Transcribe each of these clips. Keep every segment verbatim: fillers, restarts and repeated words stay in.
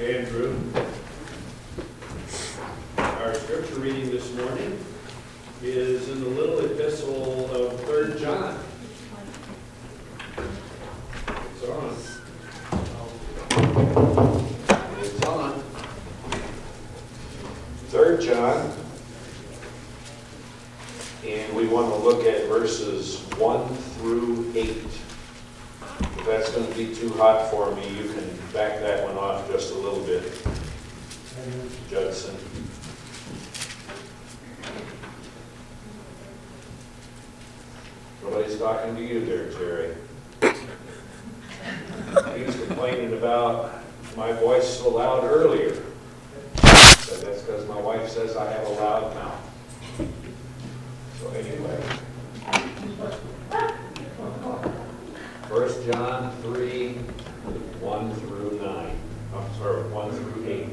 Andrew. Our scripture reading this morning is in the little epistle of Third John. It's on. It's on. Third John. And we want to look at verses one through eight. If that's going to be too hot for me, you can back that one off just a little bit, Judson. Nobody's talking to you there, Jerry. He was complaining about my voice so loud earlier. But that's because my wife says I have a loud mouth. So anyway. First John three, one through nine. I'm sorry, one through eight.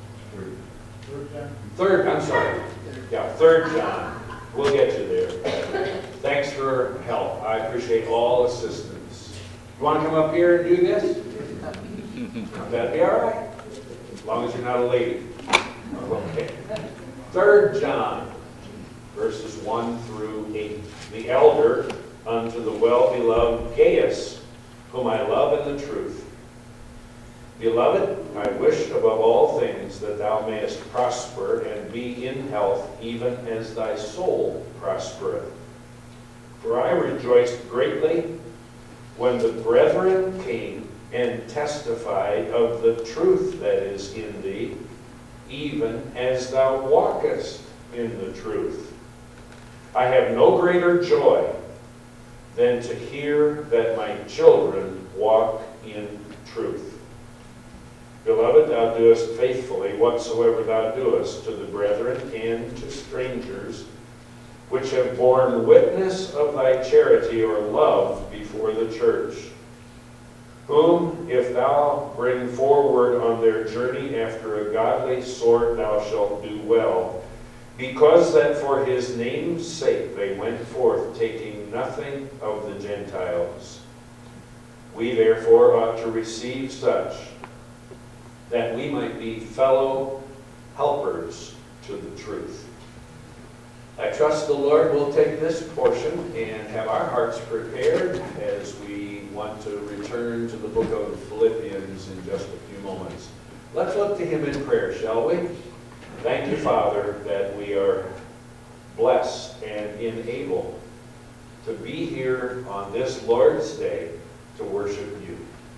Third, I'm sorry. Yeah, Third John. We'll get you there. Thanks for help. I appreciate all assistance. You want to come up here and do this? That'd be all right. As long as you're not a lady. Okay. Third John, verses one through eight. The elder unto the well-beloved Gaius, whom I love in the truth. Beloved, I wish above all things that thou mayest prosper and be in health, even as thy soul prospereth. For I rejoiced greatly when the brethren came and testified of the truth that is in thee, even as thou walkest in the truth. I have no greater joy than to hear that my children walk in truth. Beloved, thou doest faithfully whatsoever thou doest to the brethren and to strangers, which have borne witness of thy charity or love before the church, whom, if thou bring forward on their journey after a godly sort, thou shalt do well, because that for his name's sake they went forth, taking nothing of the Gentiles. We therefore ought to receive such, that we might be fellow helpers to the truth. I trust the Lord will take this portion and have our hearts prepared as we want to return to the book of Philippians in just a few moments. Let's look to him in prayer, shall we? Thank you, Father, that we are blessed and enabled to be here on this Lord's Day to worship you.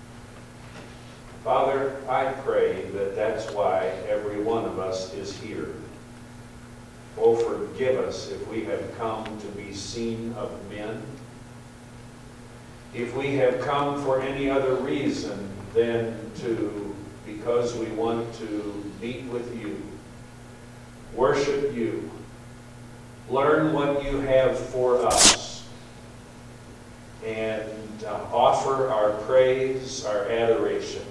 Father, I pray that that's why every one of us is here. Oh, forgive us if we have come to be seen of men. If we have come for any other reason than to, because we want to meet with you, worship you, learn what you have for us, and uh, offer our praise, our adoration.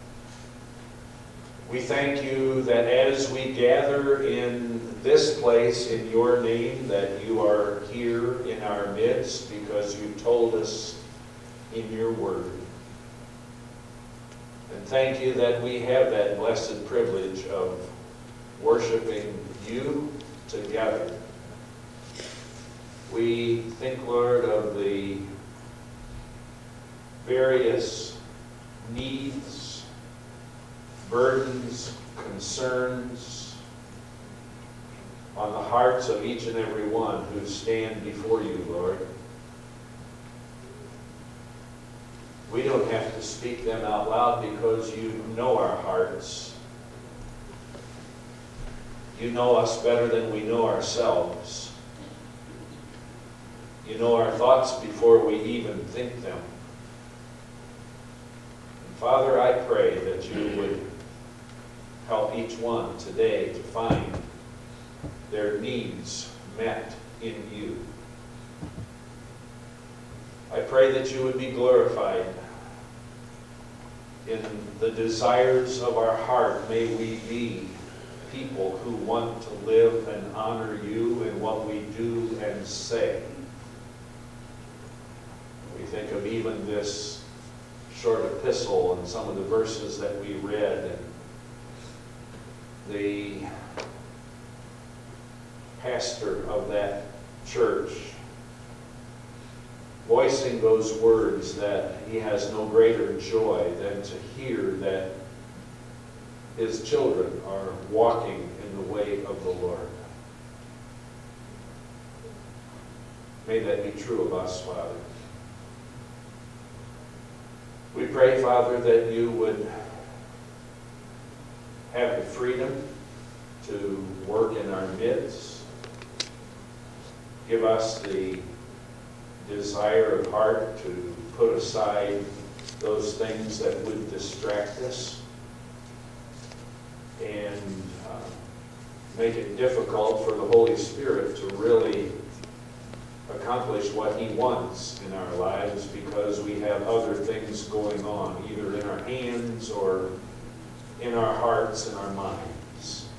We thank you that as we gather in this place in your name, that you are here in our midst because you told us in your word. And thank you that we have that blessed privilege of worshiping you together. We think, Lord, of the various needs, burdens, concerns on the hearts of each and every one who stand before you, Lord. We don't have to speak them out loud because you know our hearts. You know us better than we know ourselves. You know our thoughts before we even think them. And Father, I pray that you would help each one today to find their needs met in you. I pray that you would be glorified in the desires of our heart. May we be people who want to live and honor you in what we do and say. We think of even this short epistle and some of the verses that we read, and the pastor of that church, voicing those words that he has no greater joy than to hear that his children are walking in the way of the Lord. May that be true of us, Father. We pray, Father, that you would have the freedom to work in our midst. Give us the desire of heart to put aside those things that would distract us and uh, make it difficult for the Holy Spirit to really accomplish what he wants in our lives because we have other things going on, either in our hands or in our hearts and our minds.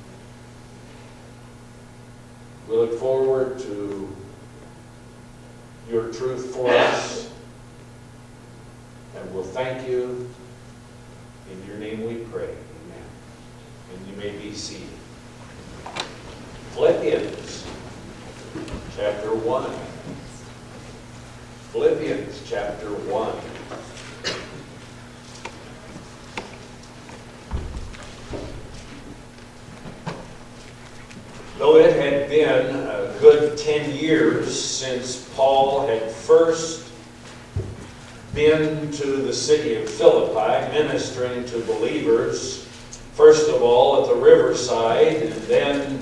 We look forward to your truth for us, and we'll thank you. In your name we pray. Amen. And you may be seated. Philippians chapter one. Philippians chapter one. Though it had been a good ten years since Paul had first been to the city of Philippi, ministering to believers, first of all at the riverside, and then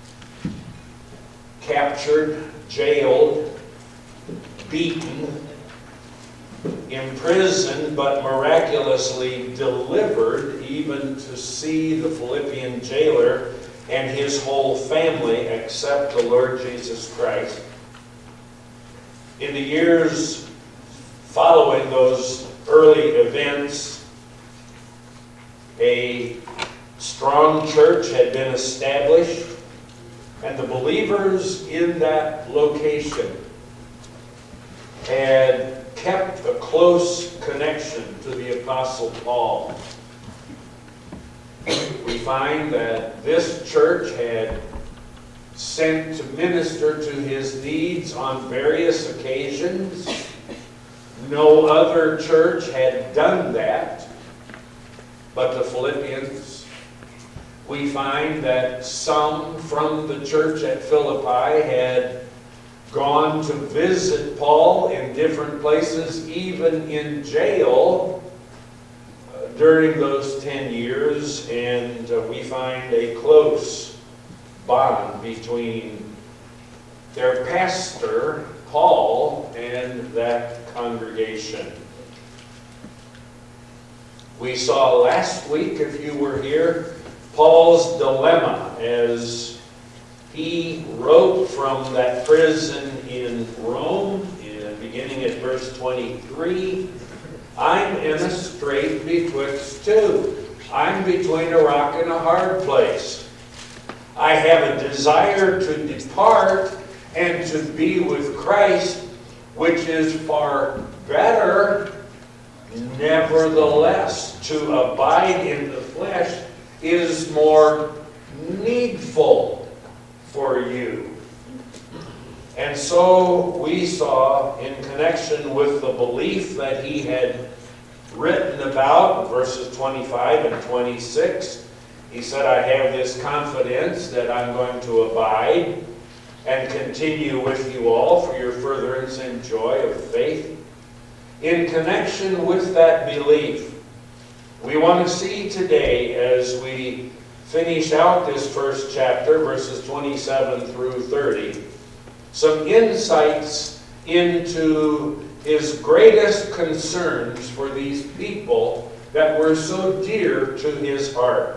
captured, jailed, beaten, imprisoned, but miraculously delivered, even to see the Philippian jailer and his whole family accept the Lord Jesus Christ. In the years following those early events, a strong church had been established, and the believers in that location had kept a close connection to the Apostle Paul. We find that this church had sent to minister to his needs on various occasions. No other church had done that but the Philippians. We find that some from the church at Philippi had gone to visit Paul in different places, even in jail, during those ten years, and uh, we find a close bond between their pastor, Paul, and that congregation. We saw last week, if you were here, Paul's dilemma as he wrote from that prison in Rome, in, beginning at verse twenty-three, I'm in a strait betwixt two. I'm between a rock and a hard place. I have a desire to depart and to be with Christ, which is far better. Nevertheless, to abide in the flesh is more needful for you. And so we saw, in connection with the belief that he had written about, verses twenty-five and twenty-six, he said, I have this confidence that I'm going to abide and continue with you all for your furtherance and joy of faith. In connection with that belief, we want to see today, as we finish out this first chapter, verses twenty-seven through thirty, some insights into his greatest concerns for these people that were so dear to his heart.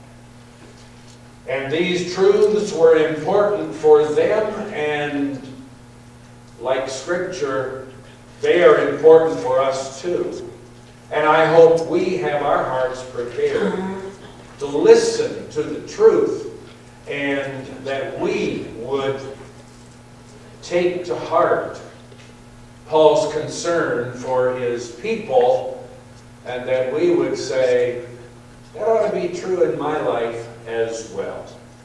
And these truths were important for them, and like Scripture, they are important for us too. And I hope we have our hearts prepared to listen to the truth, and that we would take to heart Paul's concern for his people, and that we would say, that ought to be true in my life as well.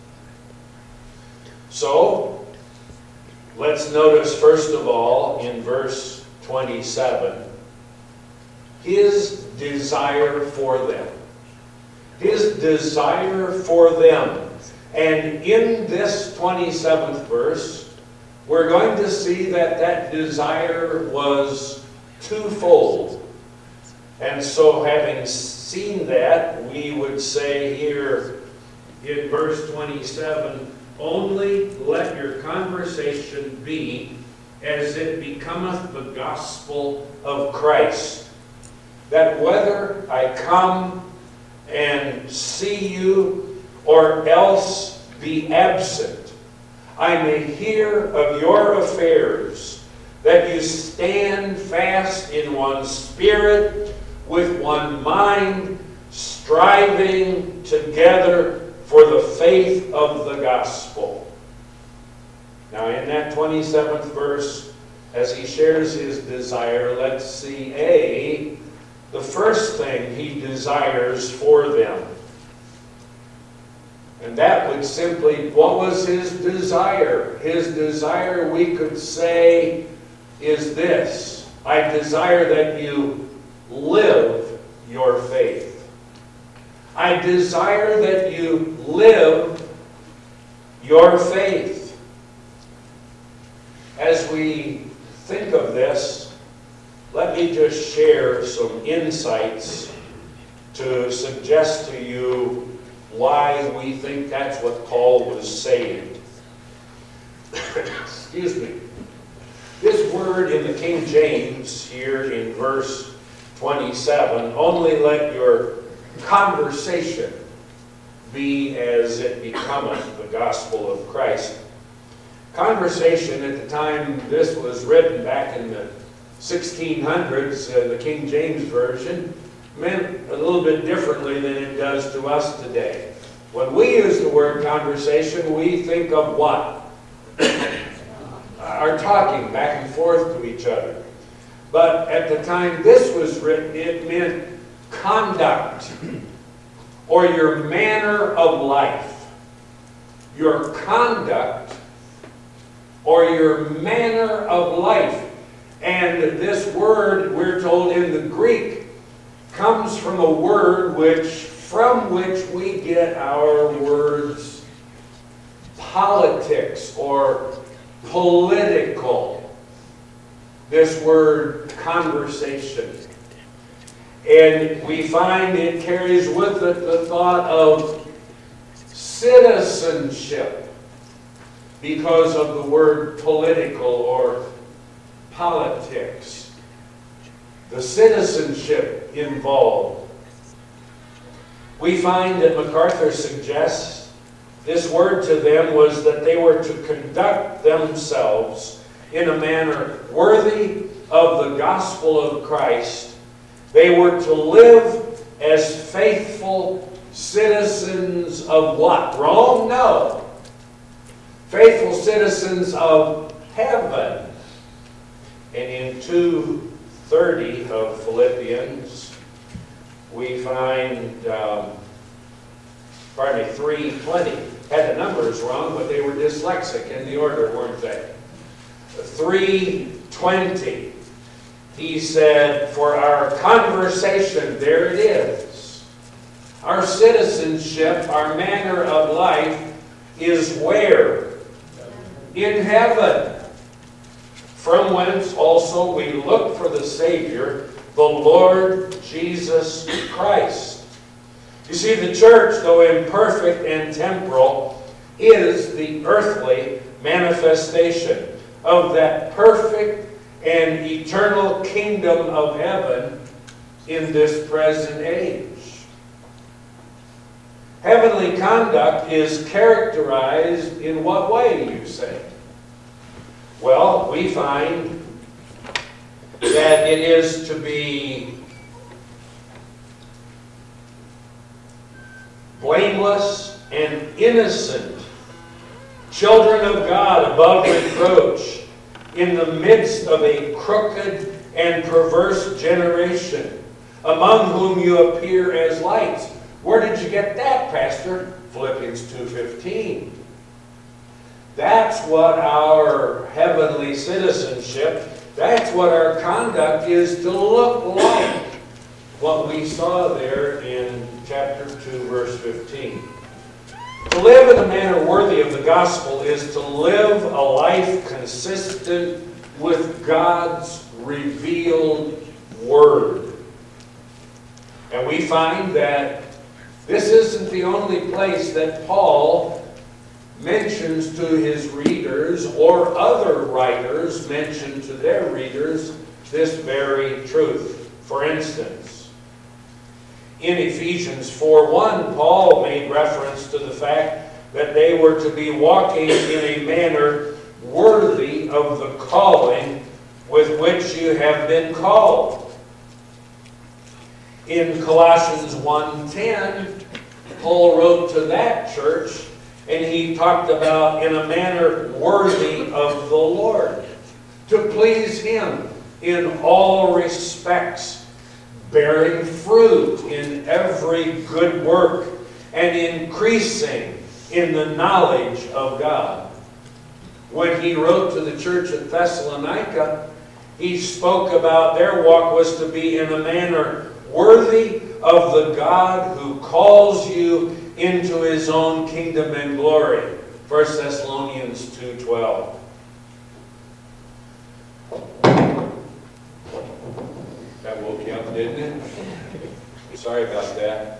So, let's notice first of all in verse twenty-seven, his desire for them. His desire for them. And in this twenty-seventh verse, we're going to see that that desire was twofold. And so having seen that, we would say here in verse twenty-seven, only let your conversation be as it becometh the gospel of Christ. That whether I come and see you or else be absent, I may hear of your affairs, that you stand fast in one spirit, with one mind, striving together for the faith of the gospel. Now in that twenty-seventh verse, as he shares his desire, let's see A, the first thing he desires for them. And that would simply, what was his desire? His desire, we could say, is this: I desire that you live your faith. I desire that you live your faith. As we think of this, let me just share some insights to suggest to you why we think that's what Paul was saying. Excuse me. This word in the King James here in verse twenty-seven, only let your conversation be as it becometh the gospel of Christ. Conversation at the time this was written back in the sixteen hundreds, uh, the King James Version, meant a little bit differently than it does to us today. When we use the word conversation, we think of what? Our talking back and forth to each other. But at the time this was written, it meant conduct, or your manner of life. Your conduct, or your manner of life. And this word, we're told in the Greek, comes from a word which, from which we get our words politics or political. This word conversation. And we find it carries with it the thought of citizenship because of the word political or politics. The citizenship involved. We find that MacArthur suggests this word to them was that they were to conduct themselves in a manner worthy of the gospel of Christ. They were to live as faithful citizens of what? Rome? No. Faithful citizens of heaven. And in two thirty of Philippians, we find, um, pardon me, three twenty. Had the numbers wrong, but they were dyslexic in the order, weren't they? three twenty. He said, for our conversation, there it is. Our citizenship, our manner of life is where? In heaven. From whence also we look for the Savior, the Lord Jesus Christ. You see, the church, though imperfect and temporal, is the earthly manifestation of that perfect and eternal kingdom of heaven in this present age. Heavenly conduct is characterized in what way, you say? Well, we find that it is to be blameless and innocent, children of God above reproach, in the midst of a crooked and perverse generation, among whom you appear as lights. Where did you get that, Pastor? Philippians two fifteen. That's what our heavenly citizenship, that's what our conduct is to look like. What we saw there in chapter two, verse fifteen. To live in a manner worthy of the gospel is to live a life consistent with God's revealed word. And we find that this isn't the only place that Paul mentions to his readers or other writers mention to their readers this very truth. For instance, in Ephesians four one, Paul made reference to the fact that they were to be walking in a manner worthy of the calling with which you have been called. In Colossians one ten, Paul wrote to that church, and he talked about in a manner worthy of the Lord, to please Him in all respects, bearing fruit in every good work, and increasing in the knowledge of God. When he wrote to the church at Thessalonica, he spoke about their walk was to be in a manner worthy of the God who calls you into His own kingdom and glory. First Thessalonians two twelve. That woke you up, didn't it? Sorry about that.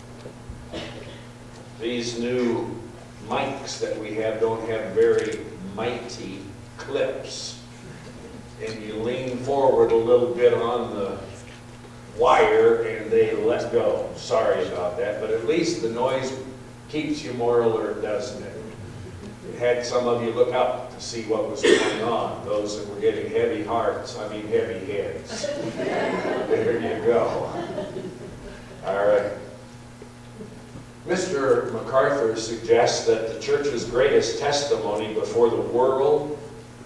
These new mics that we have don't have very mighty clips. And you lean forward a little bit on the wire and they let go. Sorry about that, but at least the noise keeps you more alert, doesn't it? It had some of you look up to see what was going on, those that were getting heavy hearts, I mean heavy heads. There you go. All right. Mister MacArthur suggests that the church's greatest testimony before the world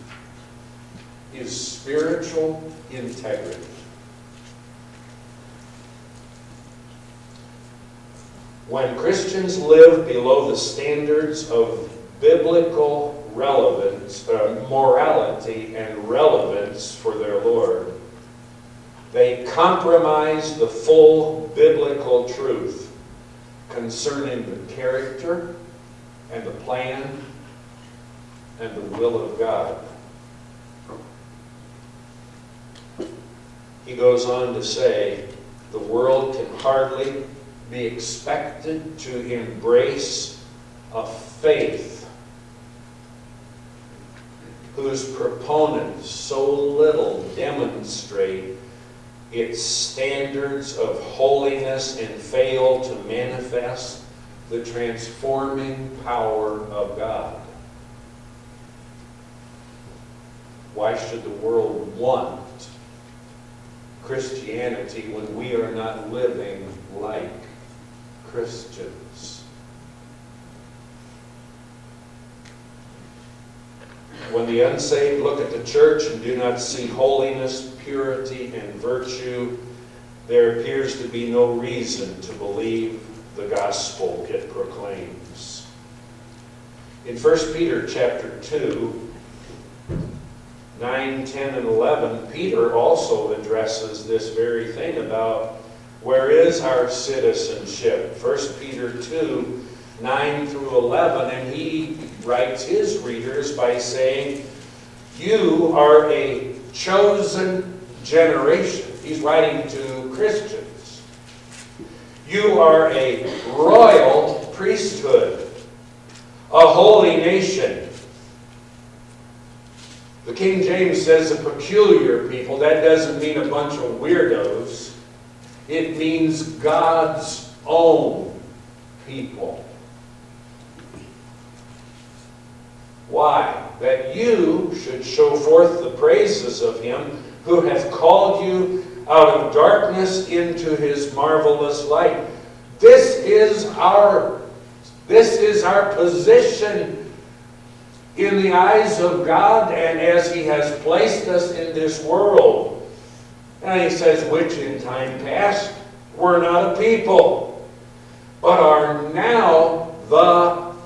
is spiritual integrity. When Christians live below the standards of biblical relevance, uh, morality and relevance for their Lord, they compromise the full biblical truth concerning the character and the plan and the will of God. He goes on to say, the world can hardly be expected to embrace a faith whose proponents so little demonstrate its standards of holiness and fail to manifest the transforming power of God. Why should the world want Christianity when we are not living like Christians? When the unsaved look at the church and do not see holiness, purity, and virtue, there appears to be no reason to believe the gospel it proclaims. In First Peter chapter two, nine, ten, and eleven, Peter also addresses this very thing about where is our citizenship. First Peter two, nine through eleven, and he writes his readers by saying, you are a chosen generation. He's writing to Christians. You are a royal priesthood, a holy nation. The King James says a peculiar people. That doesn't mean a bunch of weirdos. It means God's own people. Why? That you should show forth the praises of Him who hath called you out of darkness into His marvelous light. This is our, this is our position in the eyes of God and as He has placed us in this world. And He says, which in time past were not a people,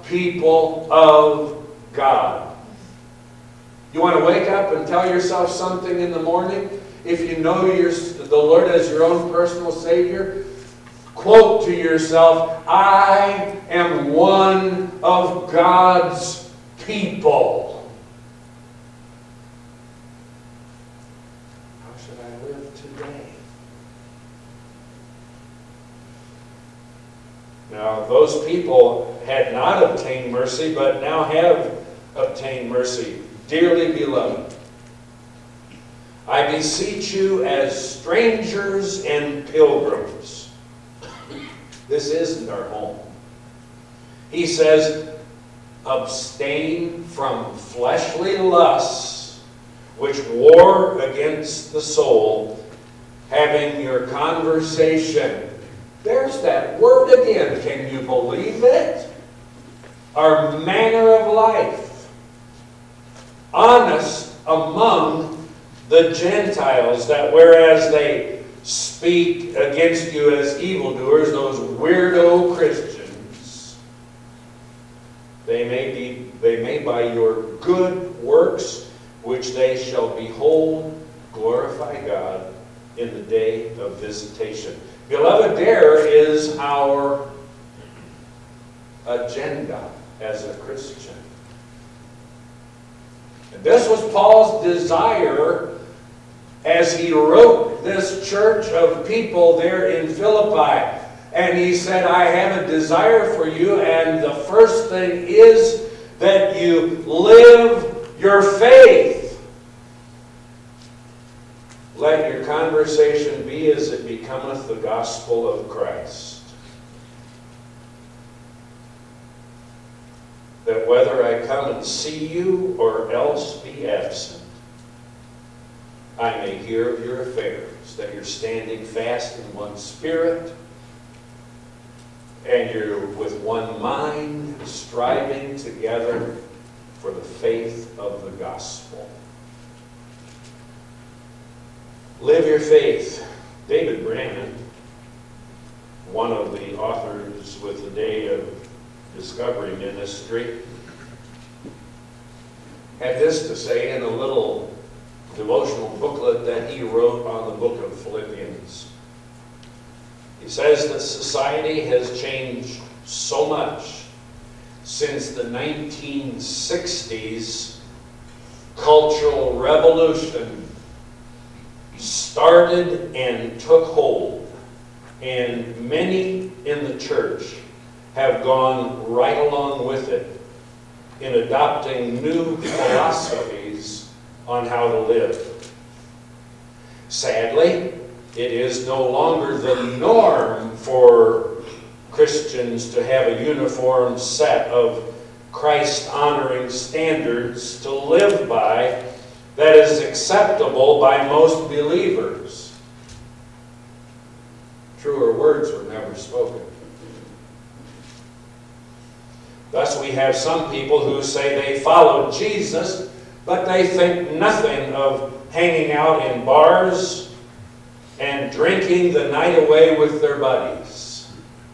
people of God. You want to wake up and tell yourself something in the morning? If you know you're, the Lord as your own personal Savior, quote to yourself, I am one of God's people. How should I live today? Now, those people had not obtained mercy, but now have obtained mercy. Dearly beloved, I beseech you as strangers and pilgrims. This isn't our home. He says, abstain from fleshly lusts which war against the soul, having your conversation. There's that word again. Can you believe it? Our manner of life. Honest among the Gentiles, that whereas they speak against you as evildoers, those weirdo Christians, they may be, they may by your good works, which they shall behold, glorify God in the day of visitation. Beloved, there is our agenda as a Christian. And this was Paul's desire as he wrote this church of people there in Philippi. And he said, I have a desire for you, and the first thing is that you live your faith. Let your conversation be as it becometh the gospel of Christ. That whether I come and see you or else be absent, I may hear of your affairs, that you're standing fast in one spirit, and you're with one mind, striving together for the faith of the gospel. Live your faith. David Brannon, one of the authors with the Day of Discovery Ministry, had this to say in a little devotional booklet that he wrote on the book of Philippians. He says that society has changed so much since the nineteen sixties cultural revolution started and took hold, and many in the church have gone right along with it in adopting new philosophies on how to live. Sadly, it is no longer the norm for Christians to have a uniform set of Christ-honoring standards to live by that is acceptable by most believers. Truer words were never spoken. Thus we have some people who say they follow Jesus, but they think nothing of hanging out in bars and drinking the night away with their buddies.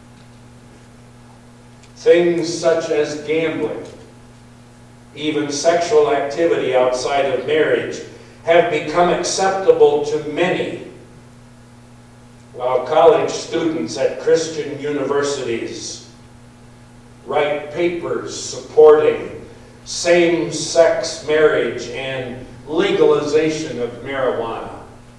Things such as gambling, even sexual activity outside of marriage, have become acceptable to many, while college students at Christian universities write papers supporting same-sex marriage and legalization of marijuana.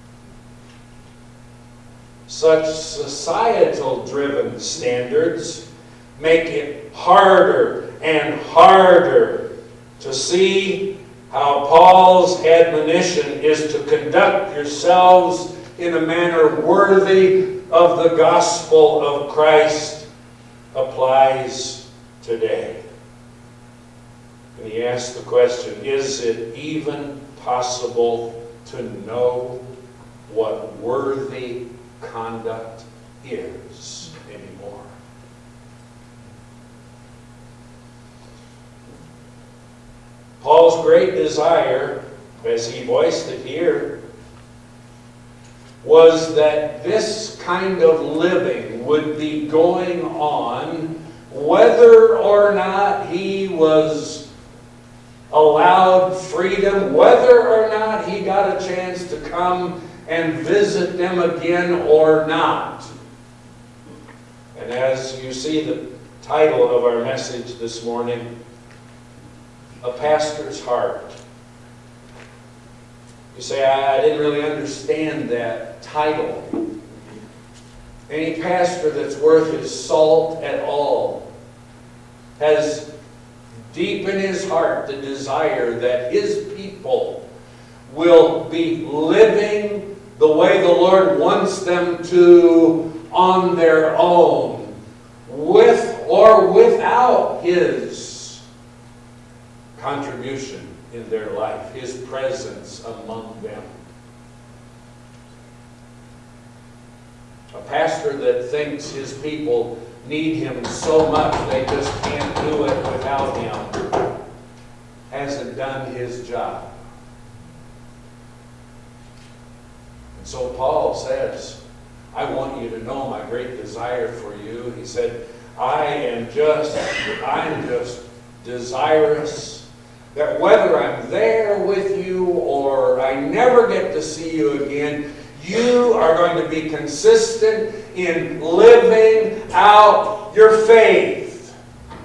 Such societal-driven standards make it harder and harder to see how Paul's admonition is to conduct yourselves in a manner worthy of the gospel of Christ applies today. And he asks the question, is it even possible to know what worthy conduct is anymore? Paul's great desire, as he voiced it here, was that this kind of living would be going on whether or not he was allowed freedom, whether or not he got a chance to come and visit them again or not. And as you see the title of our message this morning, A Pastor's Heart. You say, I, I didn't really understand that title. Any pastor that's worth his salt at all has deep in his heart the desire that his people will be living the way the Lord wants them to on their own, with or without His contribution in their life, His presence among them. A pastor that thinks his people need him so much they just can't do it without him hasn't done his job. And so Paul says, I want you to know my great desire for you. He said, I am just, I'm just desirous that whether I'm there with you or I never get to see you again, you are going to be consistent in living out your faith.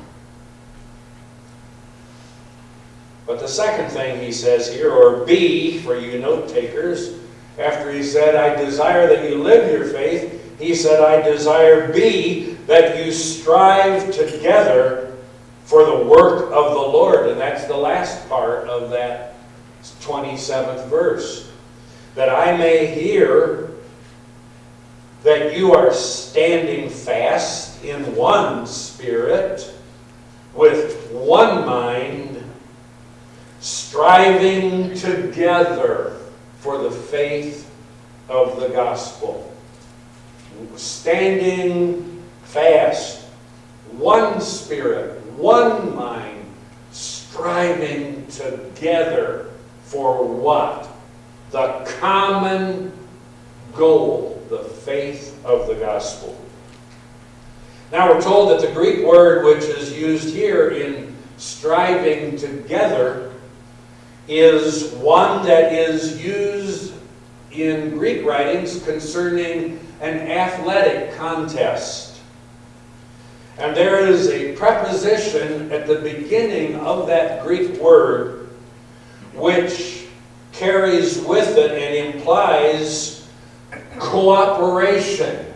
But the second thing he says here, or B, for you note takers, after he said, I desire that you live your faith, he said, I desire B, that you strive together for the work of the Lord. And that's the last part of that twenty-seventh verse. That I may hear that you are standing fast in one spirit, with one mind, striving together for the faith of the gospel. Standing fast, one spirit, one mind, striving together for what? The common goal, the faith of the gospel. Now we're told that the Greek word which is used here in striving together is one that is used in Greek writings concerning an athletic contest. And there is a preposition at the beginning of that Greek word which carries with it and implies cooperation.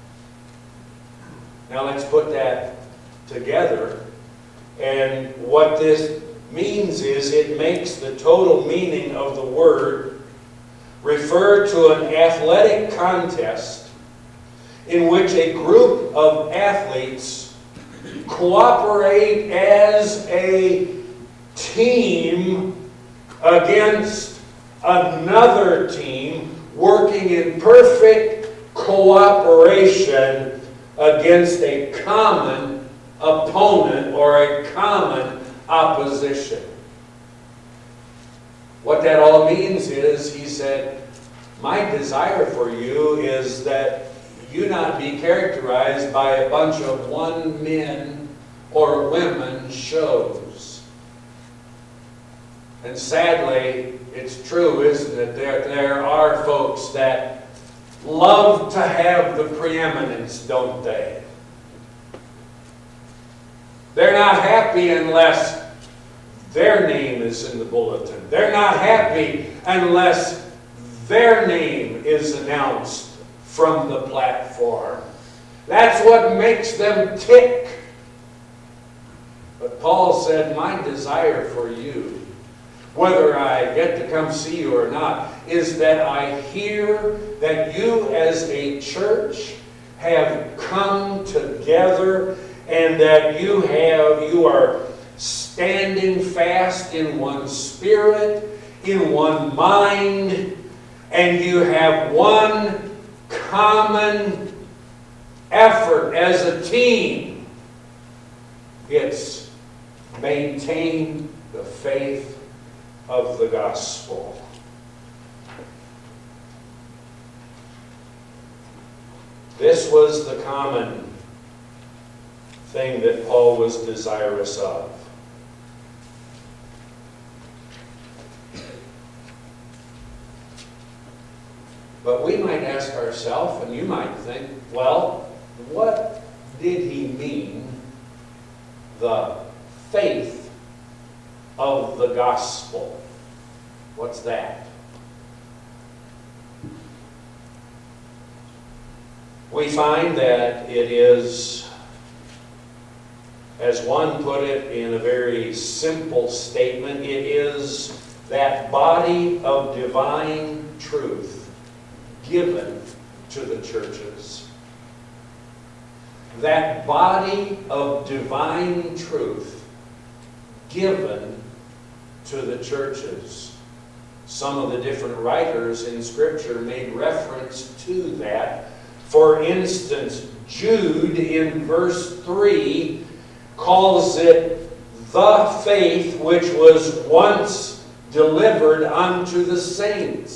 Now let's put that together. And what this means is it makes the total meaning of the word refer to an athletic contest in which a group of athletes cooperate as a team against another team, working in perfect cooperation against a common opponent or a common opposition. What that all means is, he said, my desire for you is that you not be characterized by a bunch of one men or women shows. And sadly, it's true, isn't it? There, there are folks that love to have the preeminence, don't they? They're not happy unless their name is in the bulletin. They're not happy unless their name is announced from the platform. That's what makes them tick. But Paul said, my desire for you, whether I get to come see you or not, is that I hear that you as a church have come together and that you have, you are standing fast in one spirit, in one mind, and you have one common effort as a team. It's maintain the faith of the gospel. This was the common thing that Paul was desirous of. But we might ask ourselves, and you might think, well, what did he mean, the faith of the gospel? What's that? We find that it is, as one put it in a very simple statement, it is that body of divine truth given to the churches. That body of divine truth given to the churches. Some of the different writers in Scripture made reference to that. For instance, Jude in verse three calls it the faith which was once delivered unto the saints.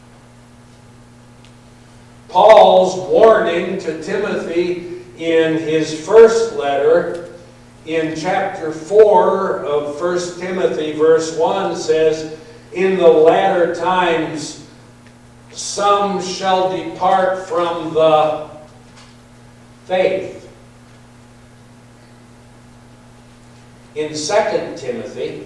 Paul's warning to Timothy in his first letter, in chapter four of First Timothy, verse one, says, "In the latter times some shall depart from the faith." In Second Timothy,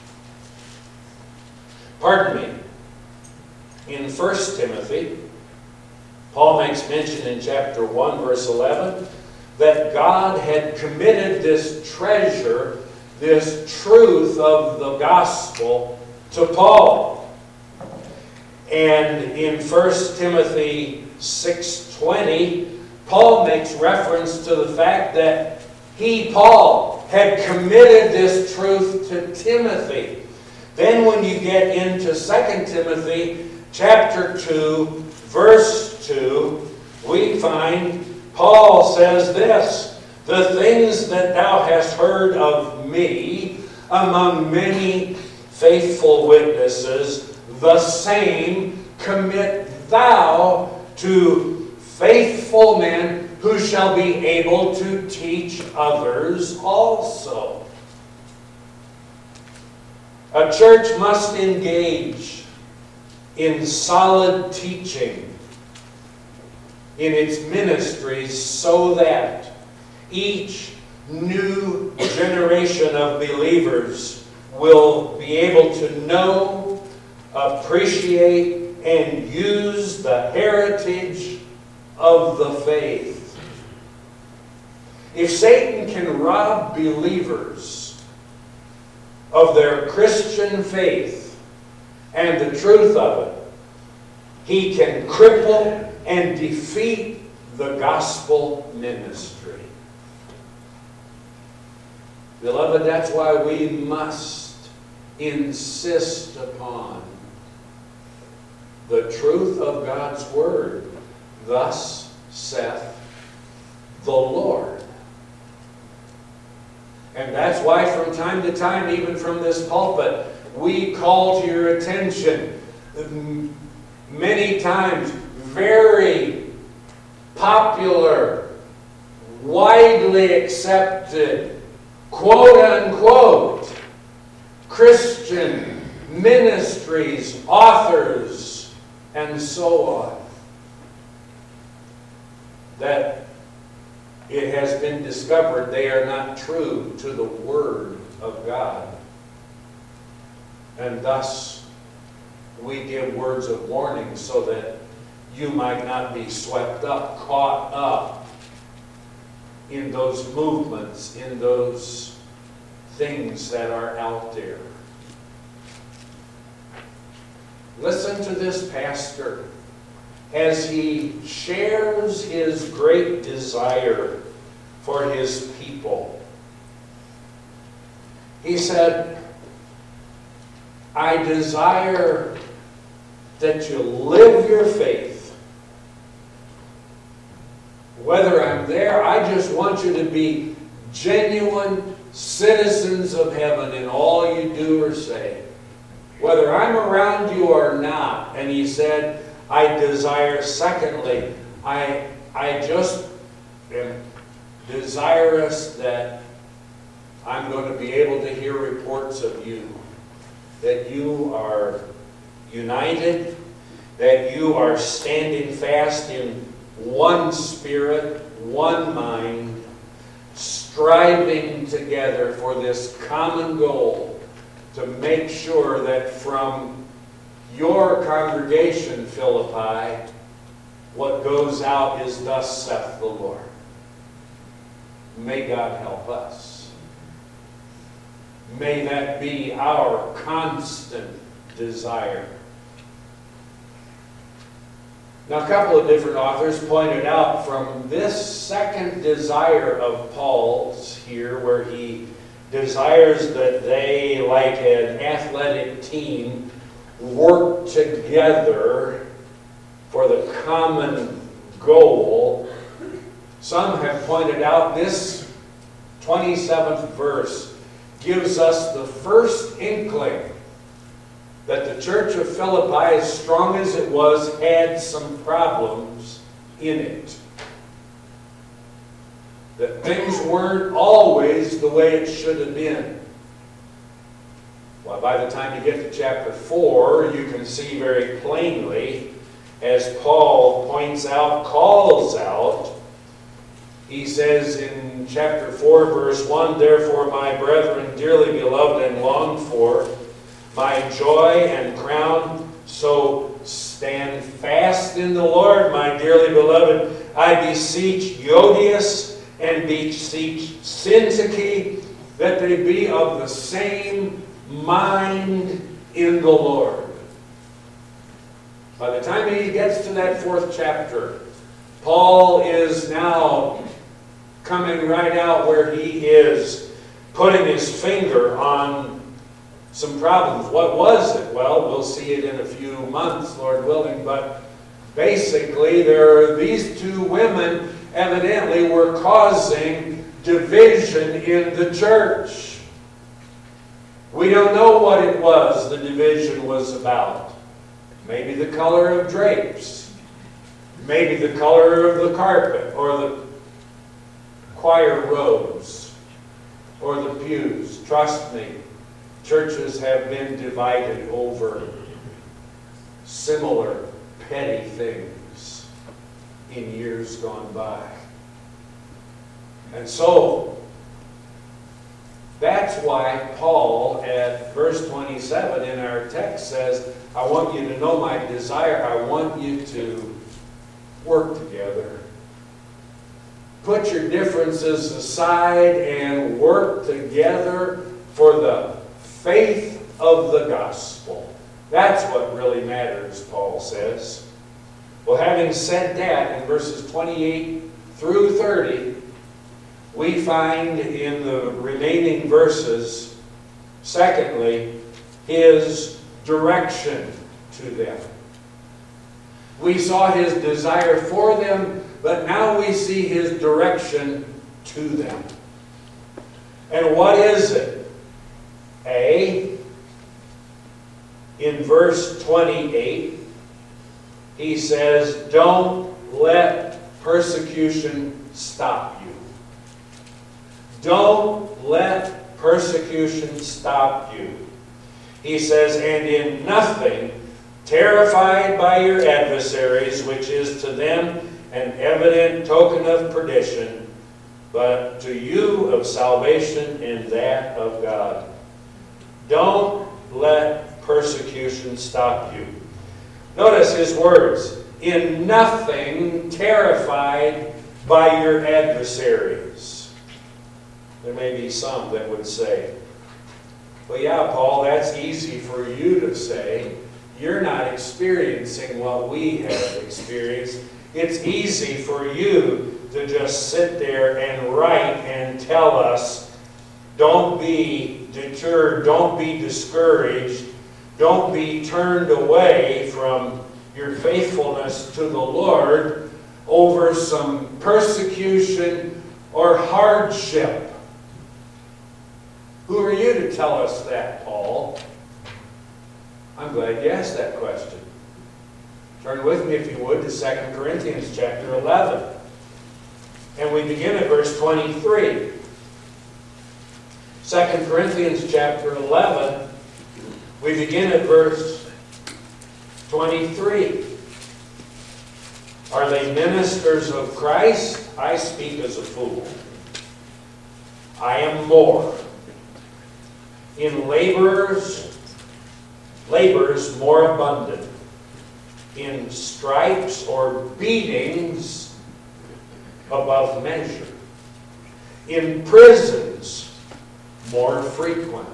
pardon me, in First Timothy, Paul makes mention in chapter one, verse eleven, that God had committed this treasure, this truth of the gospel, to Paul. And in First Timothy six twenty, Paul makes reference to the fact that he, Paul, had committed this truth to Timothy. Then when you get into Second Timothy chapter two, verse two, we find Paul says this, "The things that thou hast heard of me among many faithful witnesses, the same commit thou to faithful men who shall be able to teach others also." A church must engage in solid teaching in its ministries so that each new generation of believers will be able to know, appreciate, and use the heritage of the faith. If Satan can rob believers of their Christian faith and the truth of it, he can cripple and defeat the gospel ministry. Beloved, that's why we must insist upon the truth of God's word. Thus saith the Lord. And that's why from time to time, even from this pulpit, we call to your attention many times very popular, widely accepted, quote-unquote, Christian ministries, authors, and so on, that it has been discovered they are not true to the Word of God. And thus, we give words of warning so that you might not be swept up, caught up in those movements, in those things that are out there. Listen to this pastor as he shares his great desire for his people. He said, "I desire that you live your faith. Whether I'm there, I just want you to be genuine citizens of heaven in all you do or say. Whether I'm around you or not." And he said, "I desire, secondly, I, I just am desirous that I'm going to be able to hear reports of you, that you are united, that you are standing fast in one spirit, one mind, striving together for this common goal to make sure that from your congregation, Philippi, what goes out is thus saith the Lord. May God help us. May that be our constant desire. Now, a couple of different authors pointed out from this second desire of Paul's here, where he desires that they, like an athletic team, work together for the common goal. Some have pointed out this twenty-seventh verse gives us the first inkling that the church of Philippi, as strong as it was, had some problems in it. That things weren't always the way it should have been. Well, by the time you get to chapter four, you can see very plainly, as Paul points out, calls out, he says in chapter four, verse one, "Therefore, my brethren, dearly beloved and longed for, my joy and crown, so stand fast in the Lord, my dearly beloved. I beseech Euodias and beseech Syntyche that they be of the same mind in the Lord." By the time he gets to that fourth chapter, Paul is now coming right out where he is putting his finger on some problems. What was it? Well, we'll see it in a few months, Lord willing, but basically there are these two women evidently were causing division in the church. We don't know what it was the division was about. Maybe the color of drapes. Maybe the color of the carpet, or the choir robes, or the pews. Trust me, churches have been divided over similar petty things in years gone by. And so, that's why Paul at verse twenty-seven in our text says, I want you to know my desire. I want you to work together. Put your differences aside and work together for the faith of the gospel. That's what really matters, Paul says. Well, having said that, in verses twenty-eight through thirty, we find in the remaining verses, secondly, his direction to them. We saw his desire for them, but now we see his direction to them. And what is it? A, in verse twenty-eight, he says, don't let persecution stop you. Don't let persecution stop you. He says, and in nothing, terrified by your adversaries, which is to them an evident token of perdition, but to you of salvation and that of God. Don't let persecution stop you. Notice his words, in nothing terrified by your adversaries. There may be some that would say, well, yeah, Paul, that's easy for you to say. You're not experiencing what we have experienced. It's easy for you to just sit there and write and tell us, don't be deterred, don't be discouraged, don't be turned away from your faithfulness to the Lord over some persecution or hardship. Who are you to tell us that, Paul? I'm glad you asked that question. Turn with me, if you would, to Second Corinthians chapter eleven. And we begin at verse twenty-three. Second Corinthians chapter eleven, we begin at verse twenty-three. Are they ministers of Christ? I speak as a fool. I am more. In laborers, labors more abundant. In stripes or beatings above measure. In prisons more frequent.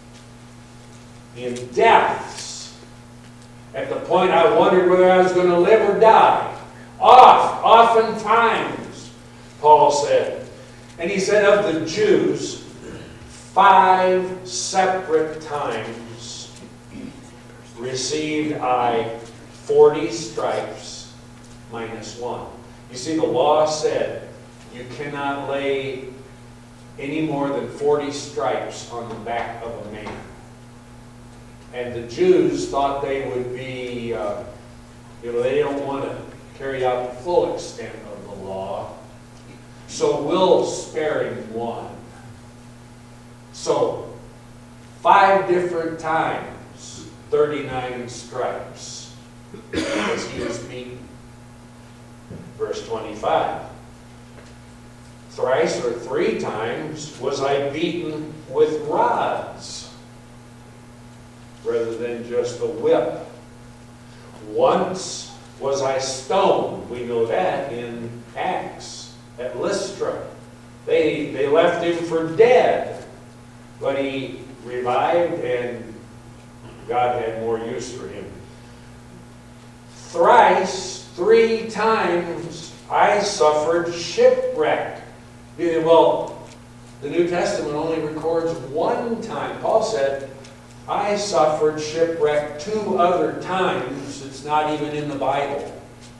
In deaths, at the point I wondered whether I was going to live or die. Oft, oftentimes, Paul said. And he said of the Jews, five separate times received I forty stripes minus one. You see, the law said you cannot lay any more than forty stripes on the back of a man. And the Jews thought they would be, uh, you know, they don't want to carry out the full extent of the law. So we'll spare him one. So, five different times, thirty-nine stripes as he was beaten. Verse twenty-five. Thrice or three times was I beaten with rods, rather than just a whip. Once was I stoned. We know that in Acts at Lystra. They, they left him for dead, but he revived and God had more use for him. Thrice, three times, I suffered shipwreck. Well, the New Testament only records one time. Paul said, I suffered shipwreck two other times. It's not even in the Bible.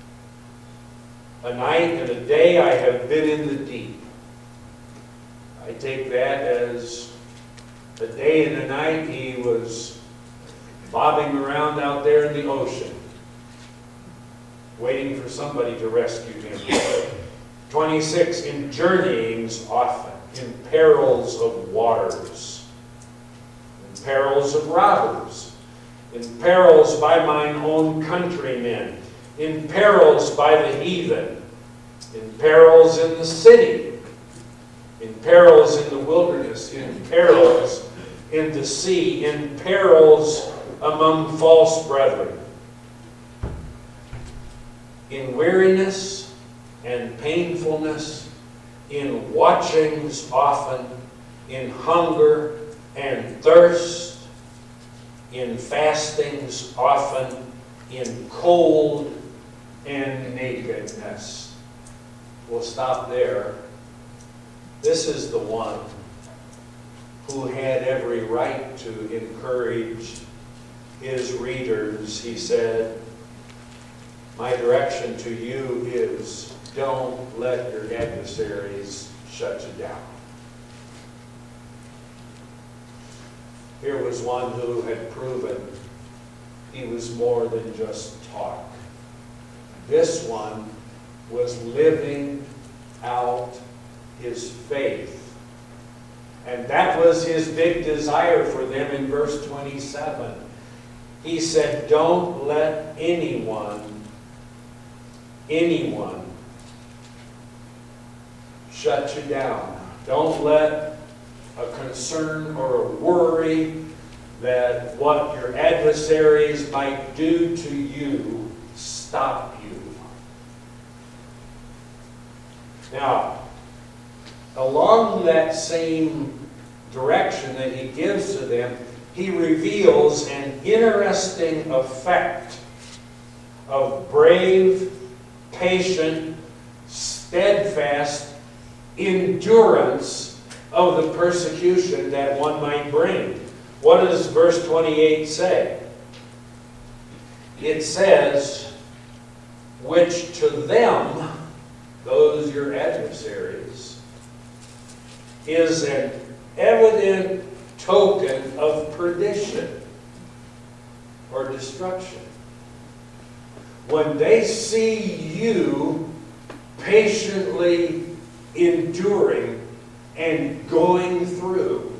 A night and a day I have been in the deep. I take that as a day and a night he was bobbing around out there in the ocean, waiting for somebody to rescue him. twenty-six, in journeyings often, in perils of waters, in perils of robbers, in perils by mine own countrymen, in perils by the heathen, in perils in the city, in perils in the wilderness, in perils in the sea, in perils among false brethren, in weariness and painfulness, in watchings often, in hunger and thirst, in fastings often, in cold and nakedness. We'll stop there. This is the one who had every right to encourage his readers. He said, my direction to you is don't let your adversaries shut you down. Here was one who had proven he was more than just talk. This one was living out his faith. And that was his big desire for them in verse twenty-seven. He said, don't let anyone, anyone shut you down. Don't let a concern or a worry that what your adversaries might do to you stop you. Now, along that same direction that he gives to them, he reveals an interesting effect of brave, patient, steadfast endurance of the persecution that one might bring. What does verse twenty-eight say? It says, which to them, those your adversaries, is an evident token of perdition or destruction. When they see you patiently enduring and going through,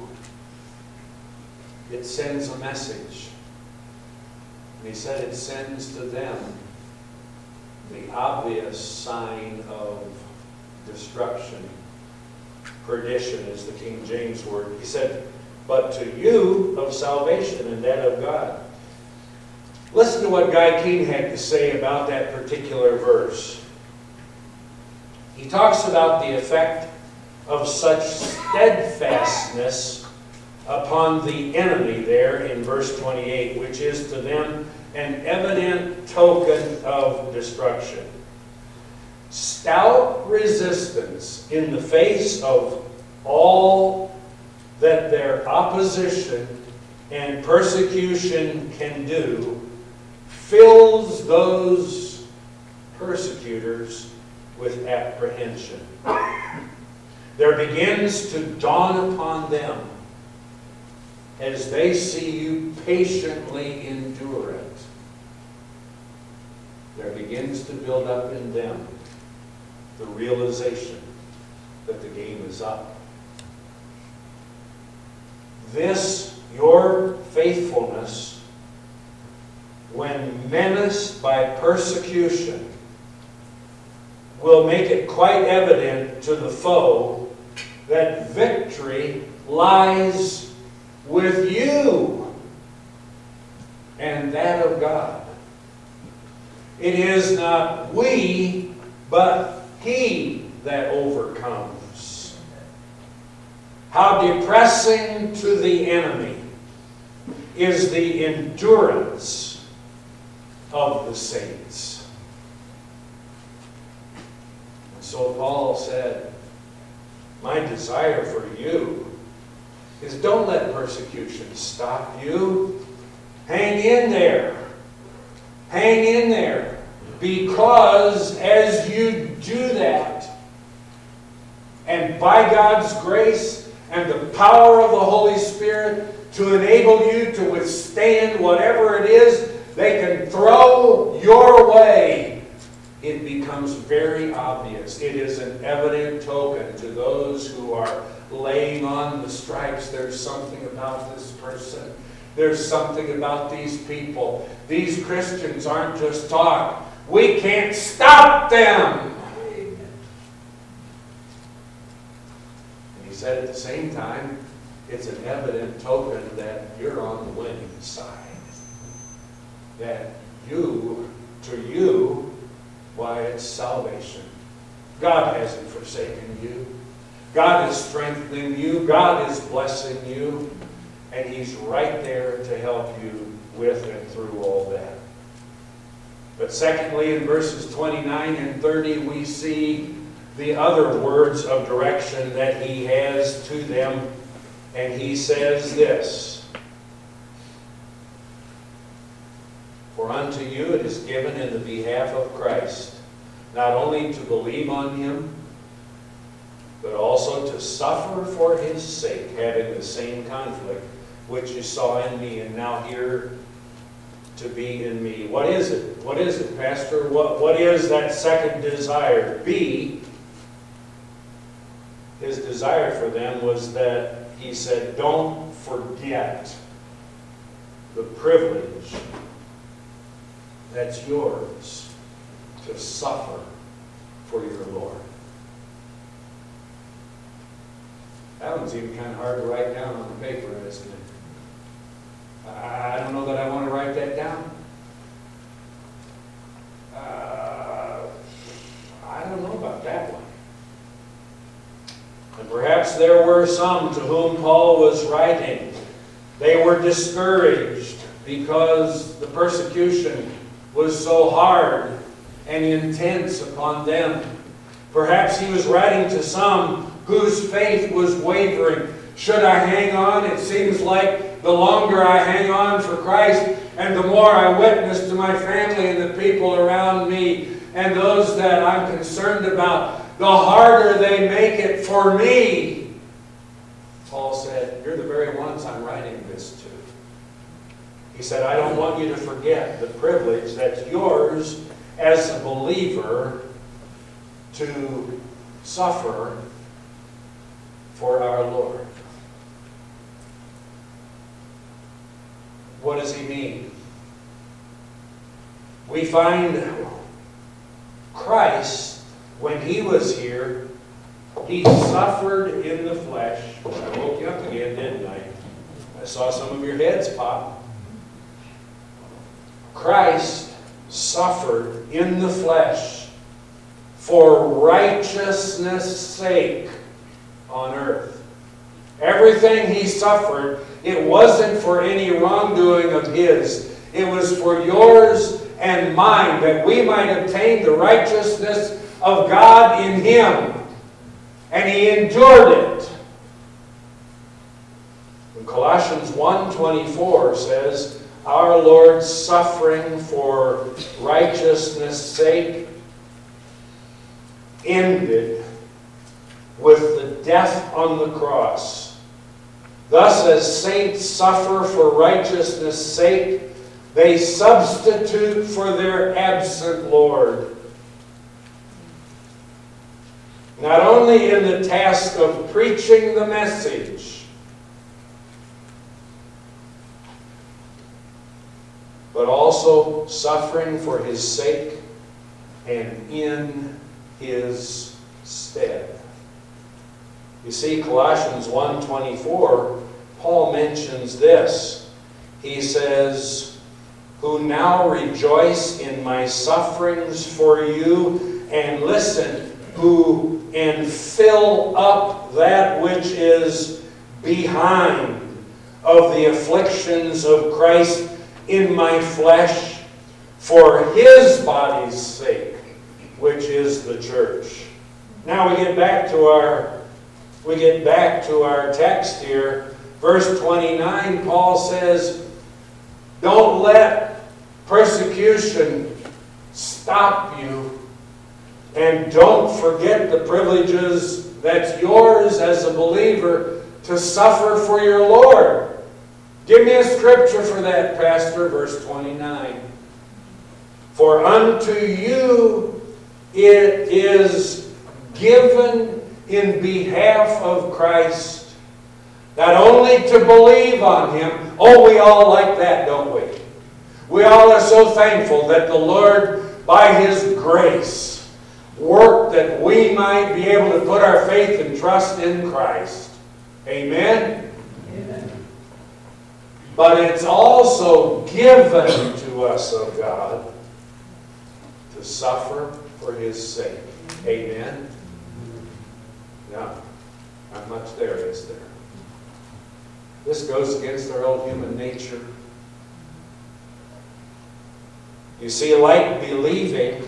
it sends a message. And he said it sends to them the obvious sign of destruction. Perdition is the King James word. He said, but to you of salvation, and that of God. Listen to what Guy King had to say about that particular verse. He talks about the effect of such steadfastness upon the enemy there in verse twenty-eight, which is to them an evident token of destruction. Stout resistance in the face of all that their opposition and persecution can do fills those persecutors with apprehension. There begins to dawn upon them, as they see you patiently endure it, there begins to build up in them the realization that the game is up. This, your faithfulness, when menaced by persecution, will make it quite evident to the foe that victory lies with you and that of God. It is not we, but He that overcomes. How depressing to the enemy is the endurance of the saints. And so Paul said, my desire for you is don't let persecution stop you. Hang in there. Hang in there. Because as you do that, and by God's grace and the power of the Holy Spirit to enable you to withstand whatever it is they can throw your way, it becomes very obvious. It is an evident token to those who are laying on the stripes. There's something about this person. There's something about these people. These Christians aren't just talk. We can't stop them. And he said at the same time, it's an evident token that you're on the winning side. That you, to you, why, it's salvation. God hasn't forsaken you. God is strengthening you. God is blessing you. And He's right there to help you with and through all that. But secondly, in verses twenty-nine and thirty, we see the other words of direction that He has to them. And He says this, for unto you it is given in the behalf of Christ, not only to believe on Him, but also to suffer for His sake, having the same conflict which you saw in me, and now here to be in me. What is it? What is it, Pastor? What, what is that second desire? B, His desire for them was that He said, don't forget the privilege that's yours to suffer for your Lord. That one's even kind of hard to write down on the paper, isn't it? I don't know that I want to write that down. Uh, I don't know about that one. And perhaps there were some to whom Paul was writing. They were discouraged because the persecution was so hard and intense upon them. Perhaps he was writing to some whose faith was wavering. Should I hang on? It seems like the longer I hang on for Christ and the more I witness to my family and the people around me and those that I'm concerned about, the harder they make it for me. Paul said, you're the very ones I'm writing this to. He said, I don't want you to forget the privilege that's yours as a believer to suffer for our Lord. What does he mean? We find Christ, when he was here, he suffered in the flesh. I woke you up again, didn't I? I saw some of your heads pop. Christ suffered in the flesh for righteousness' sake on earth. Everything he suffered, it wasn't for any wrongdoing of his. It was for yours and mine, that we might obtain the righteousness of God in him. And he endured it. And Colossians one twenty-four says, our Lord suffering for righteousness' sake ended with the death on the cross. Thus, as saints suffer for righteousness' sake, they substitute for their absent Lord. Not only in the task of preaching the message, but also suffering for his sake and in his stead. You see, Colossians one twenty-four, Paul mentions this. He says, who now rejoice in my sufferings for you, and listen, who and fill up that which is behind of the afflictions of Christ in my flesh for his body's sake, which is the church. Now we get back to our we get back to our text here. Verse twenty-nine, Paul says, don't let persecution stop you. And don't forget the privileges that's yours as a believer to suffer for your Lord. Give me a scripture for that, Pastor. Verse twenty-nine. For unto you it is given in behalf of Christ, not only to believe on him. Oh, we all like that, don't we? We all are so thankful that the Lord, by his grace, work that we might be able to put our faith and trust in Christ. Amen? Amen. But it's also given to us of God to suffer for his sake. Amen? No, not much there, is there? This goes against our old human nature. You see, like believing,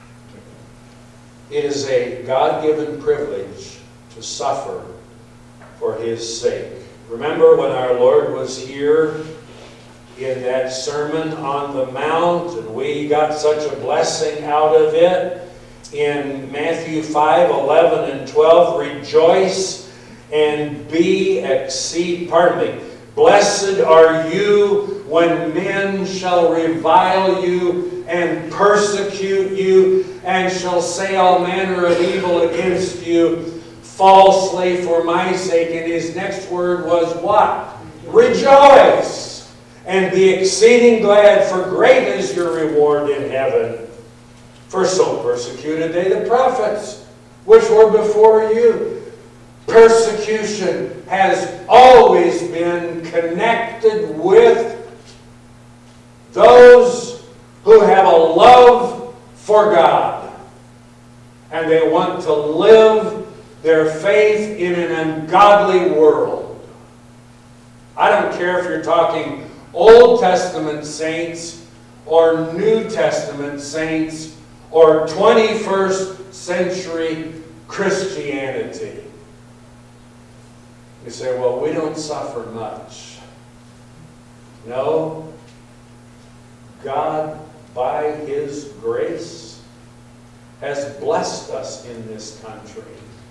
it is a God-given privilege to suffer for his sake. Remember when our Lord was here in that Sermon on the Mount, and we got such a blessing out of it in Matthew five, eleven, and twelve, rejoice and be exceed, pardon me, blessed are you when men shall revile you and persecute you, and shall say all manner of evil against you falsely for my sake. And his next word was what? Rejoice and be exceeding glad, for great is your reward in heaven. For so persecuted they the prophets which were before you. Persecution has always been connected with those who have a love for God, and they want to live their faith in an ungodly world. I don't care if you're talking Old Testament saints or New Testament saints or twenty-first century Christianity. You say, well, we don't suffer much. No. God, by his grace, has blessed us in this country.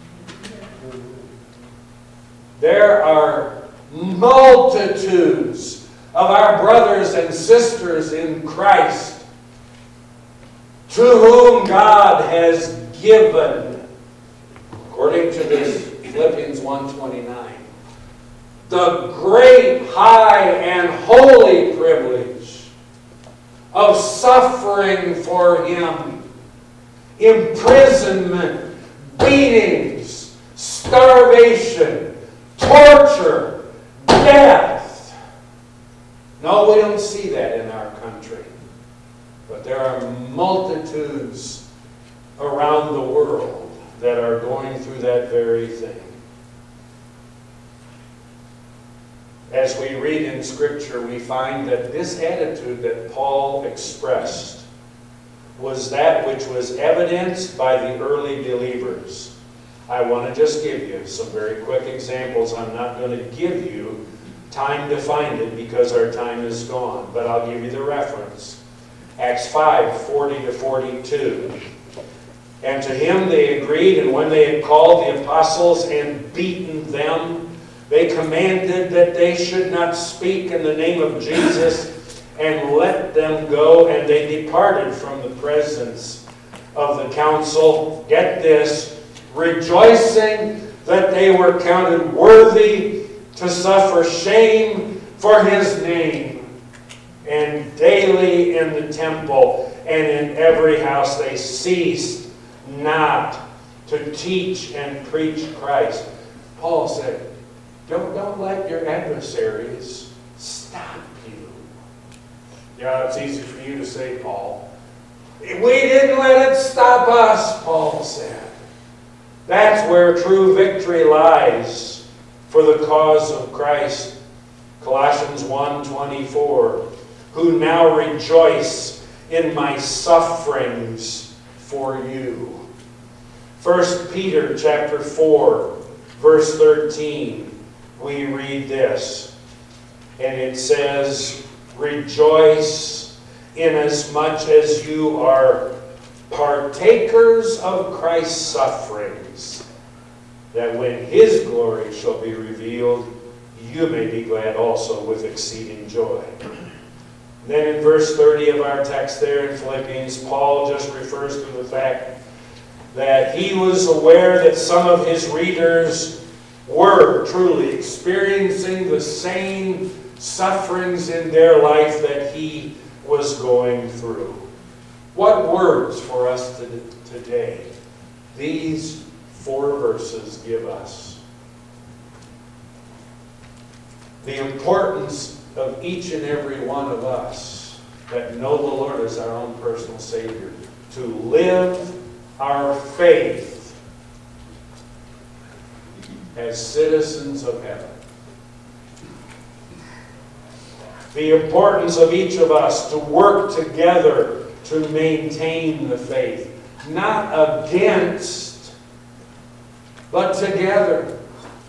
There are multitudes of our brothers and sisters in Christ to whom God has given According to this Philippians one twenty-nine, the great, high, and holy privilege of suffering for Him, imprisonment, beatings, starvation, torture, death. No, we don't see that in our country. But there are multitudes around the world that are going through that very thing. As we read in Scripture, we find that this attitude that Paul expressed was that which was evidenced by the early believers. I want to just give you some very quick examples. I'm not going to give you time to find it because our time is gone, but I'll give you the reference. Acts five, forty to forty-two. And to him they agreed, and when they had called the apostles and beaten them, they commanded that they should not speak in the name of Jesus, and let them go. And they departed from the presence of the council. Get this, rejoicing that they were counted worthy to suffer shame for His name. And daily in the temple and in every house they ceased not to teach and preach Christ. Paul said, Don't, don't let your adversaries stop you. Yeah, it's easy for you to say, Paul. We didn't let it stop us, Paul said. That's where true victory lies for the cause of Christ. Colossians one twenty-four, who now rejoice in my sufferings for you. First Peter chapter four, verse thirteen. We read this, and it says, rejoice inasmuch as you are partakers of Christ's sufferings, that when His glory shall be revealed, you may be glad also with exceeding joy. Then in verse thirty of our text there in Philippians, Paul just refers to the fact that he was aware that some of his readers were truly experiencing the same sufferings in their life that he was going through. What words for us to, today these four verses give us? The importance of each and every one of us that know the Lord as our own personal Savior, to live our faith as citizens of heaven. The importance of each of us to work together to maintain the faith. Not against, but together.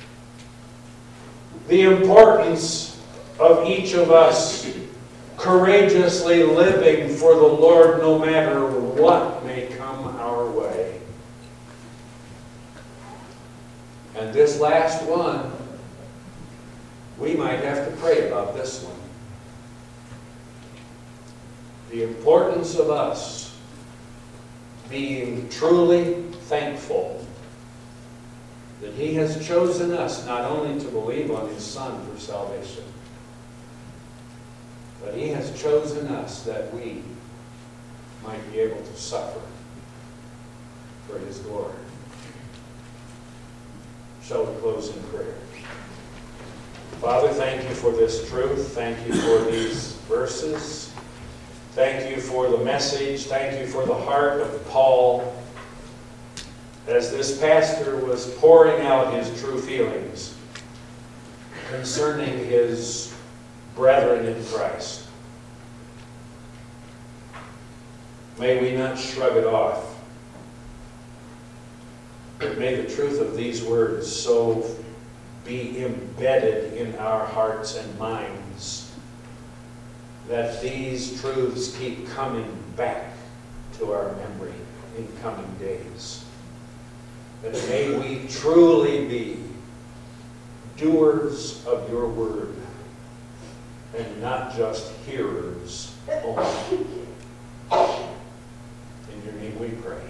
The importance of each of us courageously living for the Lord no matter what may come our way. And this last one, we might have to pray about this one. The importance of us being truly thankful that He has chosen us not only to believe on His Son for salvation, but He has chosen us that we might be able to suffer for His glory. Shall we close in prayer? Father, thank you for this truth. Thank you for these verses. Thank you for the message. Thank you for the heart of Paul as this pastor was pouring out his true feelings concerning his brethren in Christ. May we not shrug it off, but may the truth of these words so be embedded in our hearts and minds that these truths keep coming back to our memory in coming days. That may we truly be doers of your word and not just hearers only. In your name we pray.